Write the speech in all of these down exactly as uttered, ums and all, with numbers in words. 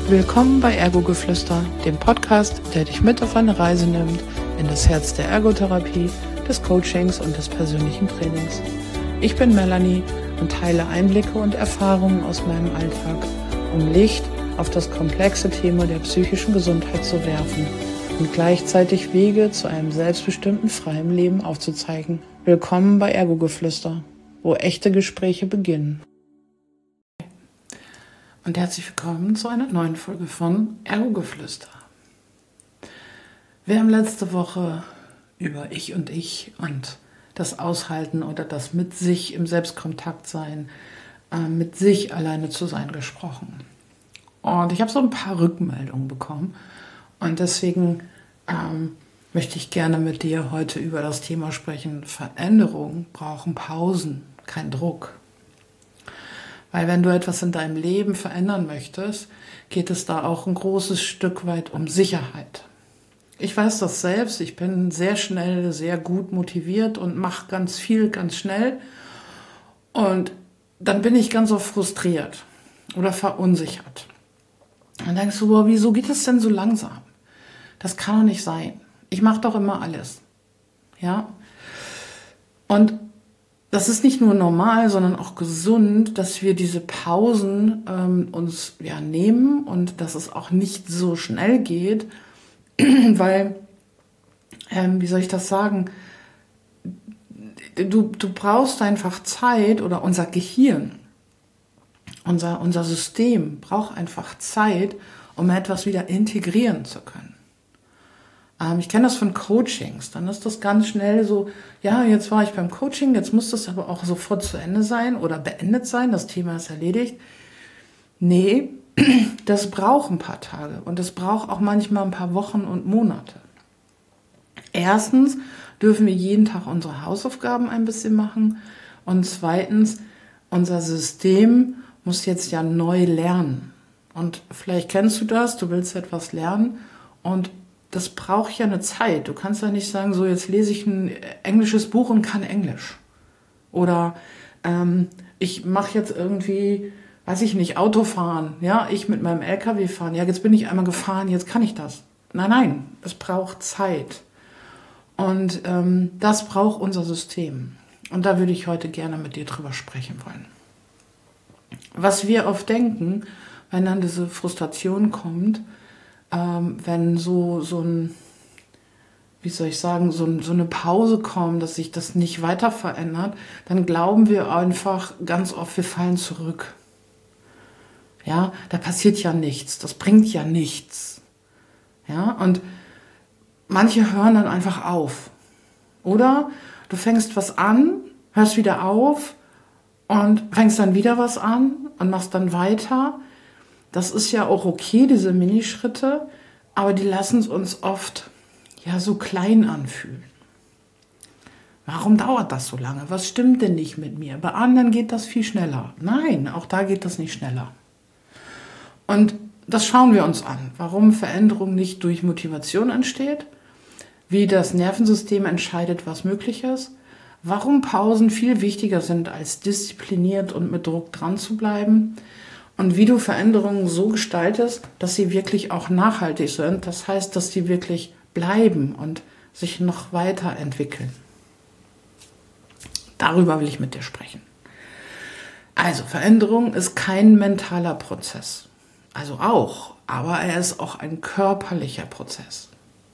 Willkommen bei Ergo-Geflüster, dem Podcast, der dich mit auf eine Reise nimmt in das Herz der Ergotherapie, des Coachings und des persönlichen Trainings. Ich bin Melanie und teile Einblicke und Erfahrungen aus meinem Alltag, um Licht auf das komplexe Thema der psychischen Gesundheit zu werfen und gleichzeitig Wege zu einem selbstbestimmten, freien Leben aufzuzeigen. Willkommen bei Ergo-Geflüster, wo echte Gespräche beginnen. Und herzlich willkommen zu einer neuen Folge von Ergo-Geflüster. Wir haben letzte Woche über Ich und Ich und das Aushalten oder das mit sich im Selbstkontakt sein, äh, mit sich alleine zu sein gesprochen. Und ich habe so ein paar Rückmeldungen bekommen und deswegen ähm, möchte ich gerne mit dir heute über das Thema sprechen. Veränderungen brauchen Pausen, kein Druck. Weil wenn du etwas in deinem Leben verändern möchtest, geht es da auch ein großes Stück weit um Sicherheit. Ich weiß das selbst, ich bin sehr schnell, sehr gut motiviert und mache ganz viel, ganz schnell. Und dann bin ich ganz oft frustriert oder verunsichert. Dann denkst du, boah, wieso geht es denn so langsam? Das kann doch nicht sein. Ich mache doch immer alles. Ja? Und das ist nicht nur normal, sondern auch gesund, dass wir diese Pausen ähm, uns ja, nehmen und dass es auch nicht so schnell geht, weil, ähm, wie soll ich das sagen, du, du brauchst einfach Zeit oder unser Gehirn, unser, unser System braucht einfach Zeit, um etwas wieder integrieren zu können. Ich kenne das von Coachings, dann ist das ganz schnell so, ja, jetzt war ich beim Coaching, jetzt muss das aber auch sofort zu Ende sein oder beendet sein, das Thema ist erledigt. Nee, das braucht ein paar Tage und das braucht auch manchmal ein paar Wochen und Monate. Erstens dürfen wir jeden Tag unsere Hausaufgaben ein bisschen machen und zweitens, unser System muss jetzt ja neu lernen. Und vielleicht kennst du das, du willst etwas lernen und das braucht ja eine Zeit. Du kannst ja nicht sagen, so jetzt lese ich ein englisches Buch und kann Englisch. Oder ähm, ich mache jetzt irgendwie, weiß ich nicht, Autofahren. Ja, ich mit meinem L K W fahren. Ja, jetzt bin ich einmal gefahren, jetzt kann ich das. Nein, nein, es braucht Zeit. Und ähm, das braucht unser System. Und da würde ich heute gerne mit dir drüber sprechen wollen. Was wir oft denken, wenn dann diese Frustration kommt, Ähm, wenn so, so ein, wie soll ich sagen, so, ein, so eine Pause kommt, dass sich das nicht weiter verändert, dann glauben wir einfach ganz oft, wir fallen zurück. Ja, da passiert ja nichts, das bringt ja nichts. Ja, und manche hören dann einfach auf. Oder du fängst was an, hörst wieder auf und fängst dann wieder was an und machst dann weiter. Das ist ja auch okay, diese Minischritte, aber die lassen es uns oft ja so klein anfühlen. Warum dauert das so lange? Was stimmt denn nicht mit mir? Bei anderen geht das viel schneller. Nein, auch da geht das nicht schneller. Und das schauen wir uns an, warum Veränderung nicht durch Motivation entsteht, wie das Nervensystem entscheidet, was möglich ist, warum Pausen viel wichtiger sind, als diszipliniert und mit Druck dran zu bleiben, und wie du Veränderungen so gestaltest, dass sie wirklich auch nachhaltig sind. Das heißt, dass sie wirklich bleiben und sich noch weiterentwickeln. Darüber will ich mit dir sprechen. Also, Veränderung ist kein mentaler Prozess. Also auch, aber er ist auch ein körperlicher Prozess.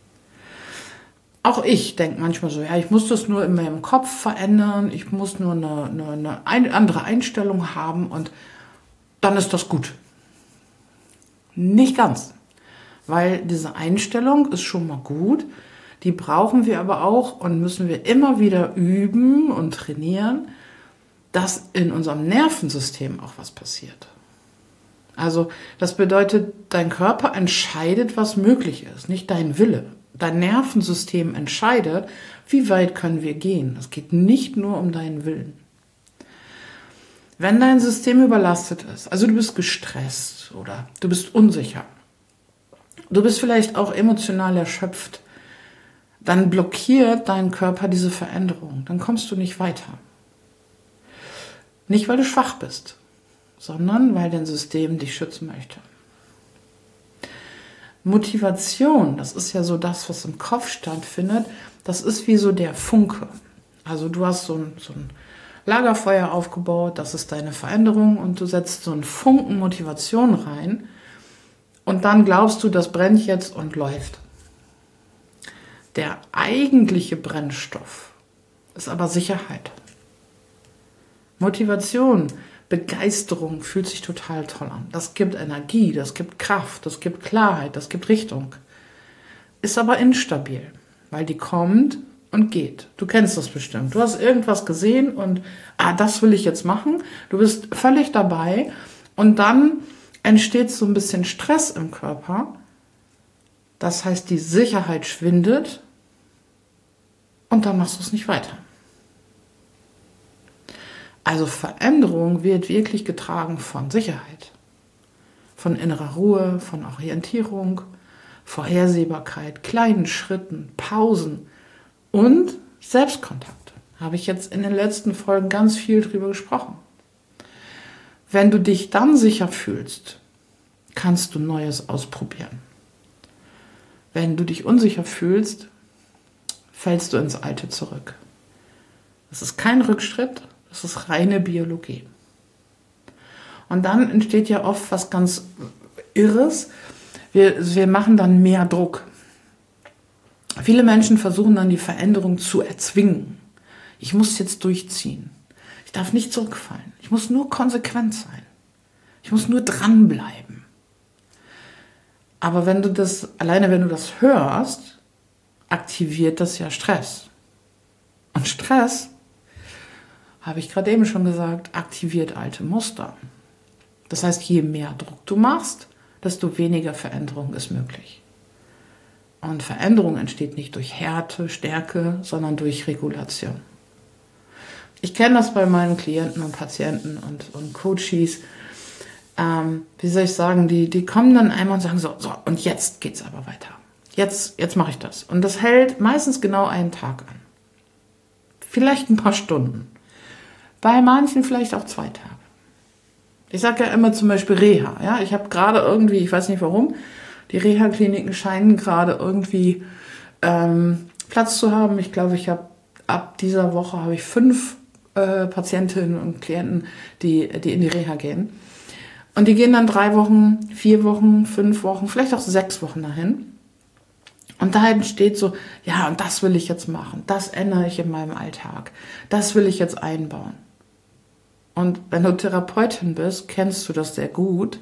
Auch ich denke manchmal so, ja, ich muss das nur in meinem Kopf verändern, ich muss nur eine, eine, eine andere Einstellung haben und dann ist das gut. Nicht ganz, weil diese Einstellung ist schon mal gut, die brauchen wir aber auch und müssen wir immer wieder üben und trainieren, dass in unserem Nervensystem auch was passiert. Also das bedeutet, dein Körper entscheidet, was möglich ist, nicht dein Wille. Dein Nervensystem entscheidet, wie weit können wir gehen. Es geht nicht nur um deinen Willen. Wenn dein System überlastet ist, also du bist gestresst oder du bist unsicher, du bist vielleicht auch emotional erschöpft, dann blockiert dein Körper diese Veränderung, dann kommst du nicht weiter. Nicht, weil du schwach bist, sondern weil dein System dich schützen möchte. Motivation, das ist ja so das, was im Kopf stattfindet, das ist wie so der Funke. Also du hast so ein, so ein Lagerfeuer aufgebaut, das ist deine Veränderung und du setzt so einen Funken Motivation rein und dann glaubst du, das brennt jetzt und läuft. Der eigentliche Brennstoff ist aber Sicherheit. Motivation, Begeisterung fühlt sich total toll an. Das gibt Energie, das gibt Kraft, das gibt Klarheit, das gibt Richtung. Ist aber instabil, weil die kommt und geht. Du kennst das bestimmt. Du hast irgendwas gesehen und, ah, das will ich jetzt machen. Du bist völlig dabei und dann entsteht so ein bisschen Stress im Körper. Das heißt, die Sicherheit schwindet und dann machst du es nicht weiter. Also Veränderung wird wirklich getragen von Sicherheit, von innerer Ruhe, von Orientierung, Vorhersehbarkeit, kleinen Schritten, Pausen und Selbstkontakt. Habe ich jetzt in den letzten Folgen ganz viel drüber gesprochen. Wenn du dich dann sicher fühlst, kannst du Neues ausprobieren. Wenn du dich unsicher fühlst, fällst du ins Alte zurück. Das ist kein Rückschritt, das ist reine Biologie. Und dann entsteht ja oft was ganz Irres. Wir, wir machen dann mehr Druck. Viele Menschen versuchen dann die Veränderung zu erzwingen. Ich muss jetzt durchziehen. Ich darf nicht zurückfallen. Ich muss nur konsequent sein. Ich muss nur dranbleiben. Aber wenn du das, alleine wenn du das hörst, aktiviert das ja Stress. Und Stress, habe ich gerade eben schon gesagt, aktiviert alte Muster. Das heißt, je mehr Druck du machst, desto weniger Veränderung ist möglich. Und Veränderung entsteht nicht durch Härte, Stärke, sondern durch Regulation. Ich kenne das bei meinen Klienten und Patienten und, und Coaches. Ähm, wie soll ich sagen, die, die kommen dann einmal und sagen so, so, und jetzt geht's aber weiter. Jetzt, jetzt mache ich das. Und das hält meistens genau einen Tag an. Vielleicht ein paar Stunden. Bei manchen vielleicht auch zwei Tage. Ich sage ja immer zum Beispiel Reha. Ja? Ich habe gerade irgendwie, ich weiß nicht warum, die Reha-Kliniken scheinen gerade irgendwie ähm, Platz zu haben. Ich glaube, ich habe ab dieser Woche habe ich fünf äh, Patientinnen und Klienten, die, die in die Reha gehen. Und die gehen dann drei Wochen, vier Wochen, fünf Wochen, vielleicht auch sechs Wochen dahin. Und da entsteht so, ja, und das will ich jetzt machen. Das ändere ich in meinem Alltag. Das will ich jetzt einbauen. Und wenn du Therapeutin bist, kennst du das sehr gut.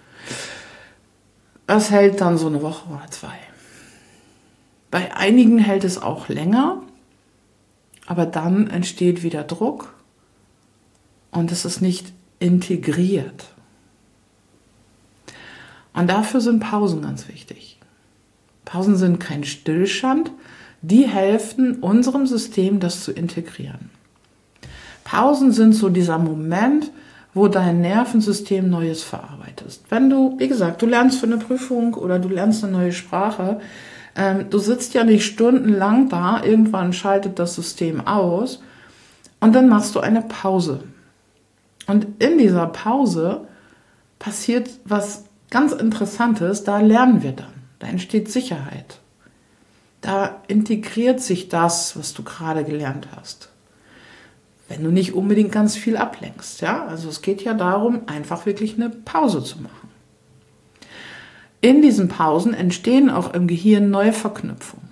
Das hält dann so eine Woche oder zwei. Bei einigen hält es auch länger, aber dann entsteht wieder Druck und es ist nicht integriert. Und dafür sind Pausen ganz wichtig. Pausen sind kein Stillstand, die helfen unserem System, das zu integrieren. Pausen sind so dieser Moment, wo dein Nervensystem Neues verarbeitest. Wenn du, wie gesagt, du lernst für eine Prüfung oder du lernst eine neue Sprache, ähm, du sitzt ja nicht stundenlang da, irgendwann schaltet das System aus und dann machst du eine Pause. Und in dieser Pause passiert was ganz Interessantes, da lernen wir dann, da entsteht Sicherheit. Da integriert sich das, was du gerade gelernt hast. Wenn du nicht unbedingt ganz viel ablenkst, ja, also es geht ja darum, einfach wirklich eine Pause zu machen. In diesen Pausen entstehen auch im Gehirn neue Verknüpfungen.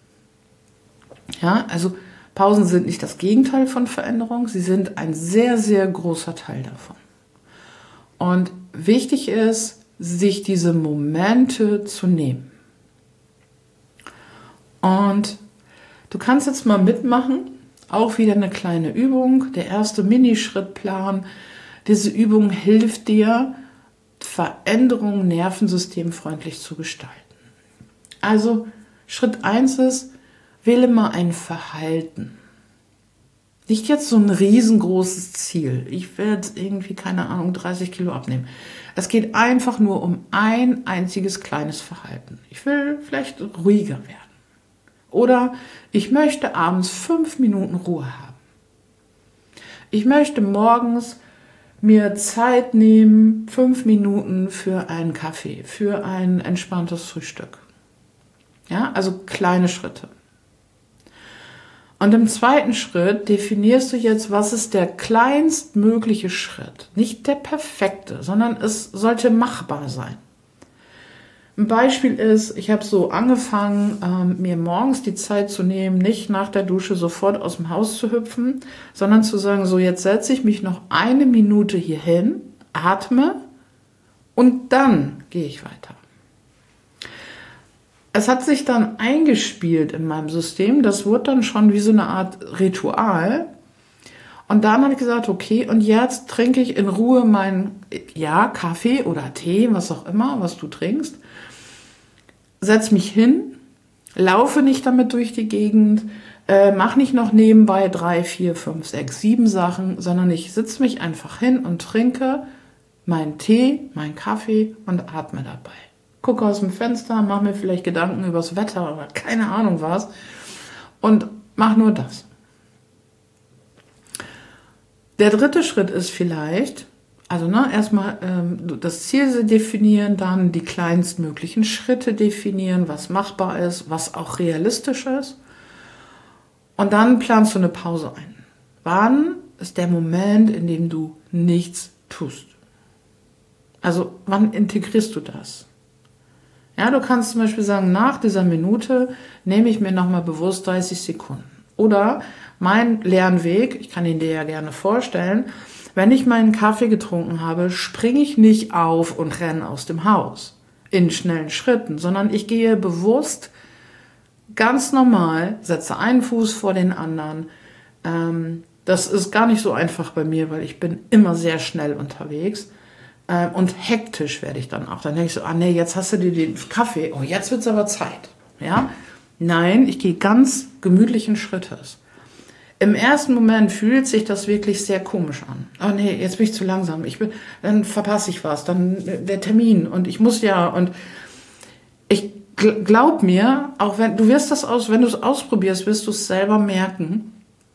Ja, also Pausen sind nicht das Gegenteil von Veränderung, sie sind ein sehr, sehr großer Teil davon. Und wichtig ist, sich diese Momente zu nehmen. Und du kannst jetzt mal mitmachen, auch wieder eine kleine Übung, der erste Minischrittplan. Diese Übung hilft dir, Veränderungen nervensystemfreundlich zu gestalten. Also Schritt eins ist, wähle mal ein Verhalten. Nicht jetzt so ein riesengroßes Ziel. Ich werde irgendwie, keine Ahnung, dreißig Kilo abnehmen. Es geht einfach nur um ein einziges kleines Verhalten. Ich will vielleicht ruhiger werden. Oder ich möchte abends fünf Minuten Ruhe haben. Ich möchte morgens mir Zeit nehmen, fünf Minuten für einen Kaffee, für ein entspanntes Frühstück. Ja, also kleine Schritte. Und im zweiten Schritt definierst du jetzt, was ist der kleinstmögliche Schritt. Nicht der perfekte, sondern es sollte machbar sein. Ein Beispiel ist, ich habe so angefangen, ähm, mir morgens die Zeit zu nehmen, nicht nach der Dusche sofort aus dem Haus zu hüpfen, sondern zu sagen, so jetzt setze ich mich noch eine Minute hier hin, atme und dann gehe ich weiter. Es hat sich dann eingespielt in meinem System, das wurde dann schon wie so eine Art Ritual. Und dann habe ich gesagt, okay, und jetzt trinke ich in Ruhe meinen, ja, Kaffee oder Tee, was auch immer, was du trinkst. Setz mich hin, laufe nicht damit durch die Gegend, äh, mach nicht noch nebenbei drei, vier, fünf, sechs, sieben Sachen, sondern ich sitze mich einfach hin und trinke meinen Tee, meinen Kaffee und atme dabei. Gucke aus dem Fenster, mache mir vielleicht Gedanken übers Wetter oder keine Ahnung was und mach nur das. Der dritte Schritt ist vielleicht, also ne, erstmal ähm, das Ziel definieren, dann die kleinstmöglichen Schritte definieren, was machbar ist, was auch realistisch ist. Und dann planst du eine Pause ein. Wann ist der Moment, in dem du nichts tust? Also wann integrierst du das? Ja, du kannst zum Beispiel sagen, nach dieser Minute nehme ich mir nochmal bewusst dreißig Sekunden. Oder mein Lernweg, ich kann ihn dir ja gerne vorstellen, wenn ich meinen Kaffee getrunken habe, springe ich nicht auf und renne aus dem Haus in schnellen Schritten, sondern ich gehe bewusst ganz normal, setze einen Fuß vor den anderen. Ähm, das ist gar nicht so einfach bei mir, weil ich bin immer sehr schnell unterwegs. Und hektisch werde ich dann auch. Dann denke ich so, ah nee, jetzt hast du dir den Kaffee, oh, jetzt wird es aber Zeit. Ja? Nein, ich gehe ganz gemütlichen Schrittes. Im ersten Moment fühlt sich das wirklich sehr komisch an. Oh nee, jetzt bin ich zu langsam. Ich bin, dann verpasse ich was, dann der Termin und ich muss ja. Und ich glaub mir, auch wenn du wirst das aus, wenn du es ausprobierst, wirst du es selber merken.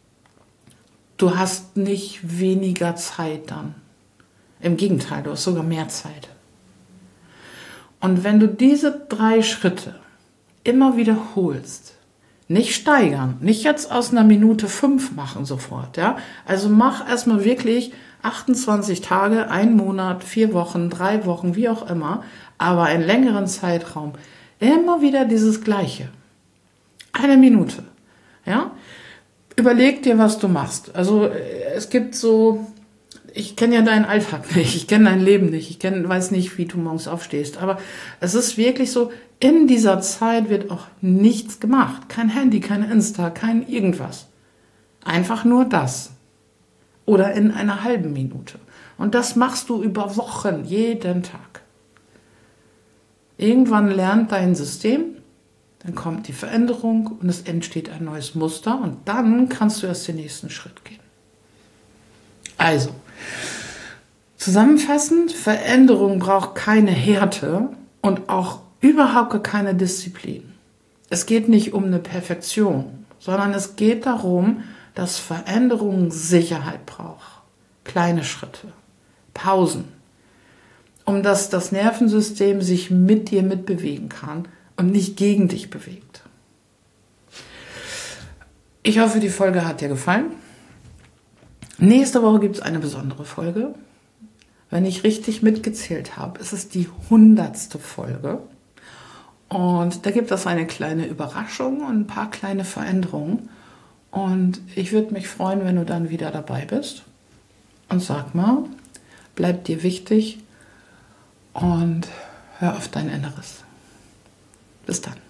Du hast nicht weniger Zeit dann. Im Gegenteil, du hast sogar mehr Zeit. Und wenn du diese drei Schritte immer wiederholst, nicht steigern, nicht jetzt aus einer Minute fünf machen sofort, ja. Also mach erstmal wirklich achtundzwanzig Tage, ein Monat, vier Wochen, drei Wochen, wie auch immer, aber einen längeren Zeitraum. Immer wieder dieses Gleiche. Eine Minute, ja. Überleg dir, was du machst. Also es gibt so... Ich kenne ja deinen Alltag nicht, ich kenne dein Leben nicht, ich kenn, weiß nicht, wie du morgens aufstehst. Aber es ist wirklich so, in dieser Zeit wird auch nichts gemacht. Kein Handy, kein Insta, kein irgendwas. Einfach nur das. Oder in einer halben Minute. Und das machst du über Wochen, jeden Tag. Irgendwann lernt dein System, dann kommt die Veränderung und es entsteht ein neues Muster und dann kannst du erst den nächsten Schritt gehen. Also, zusammenfassend, Veränderung braucht keine Härte und auch überhaupt keine Disziplin. Es geht nicht um eine Perfektion, sondern es geht darum, dass Veränderung Sicherheit braucht. Kleine Schritte, Pausen, um dass das Nervensystem sich mit dir mitbewegen kann und nicht gegen dich bewegt. Ich hoffe, die Folge hat dir gefallen. Nächste Woche gibt es eine besondere Folge. Wenn ich richtig mitgezählt habe, ist es die hundertste Folge. Und da gibt es eine kleine Überraschung und ein paar kleine Veränderungen. Und ich würde mich freuen, wenn du dann wieder dabei bist. Und sag mal, bleib dir wichtig und hör auf dein Inneres. Bis dann.